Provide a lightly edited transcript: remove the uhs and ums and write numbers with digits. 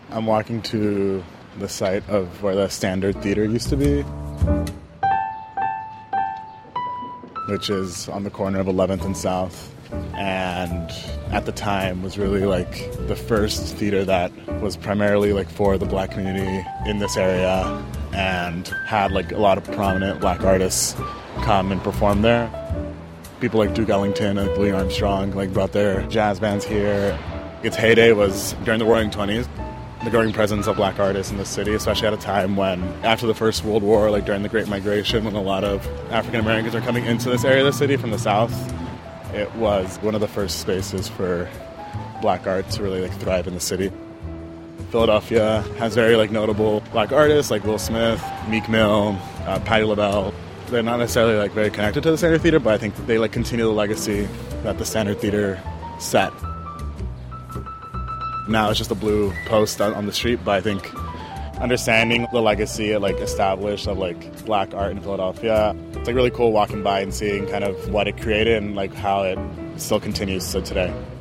I'm walking to the site of where the Standard Theater used to be, which is on the corner of 11th and South, and at the time was really like the first theater that was primarily like for the black community in this area and had like a lot of prominent black artists come and perform there. People like Duke Ellington and Louis Armstrong like brought their jazz bands here. Its heyday was during the Roaring 20s. The growing presence of black artists in the city, especially at a time when, after the First World War, like during the Great Migration, when a lot of African Americans are coming into this area of the city from the South, it was one of the first spaces for black art to really like thrive in the city. Philadelphia has very like notable black artists like Will Smith, Meek Mill, Patti LaBelle. They're not necessarily like very connected to the Standard Theater, but I think they like continue the legacy that the Standard Theater set. Now it's just a blue post on the street, but I think understanding the legacy it like established of like black art in Philadelphia, it's like really cool walking by and seeing kind of what it created and like how it still continues to today.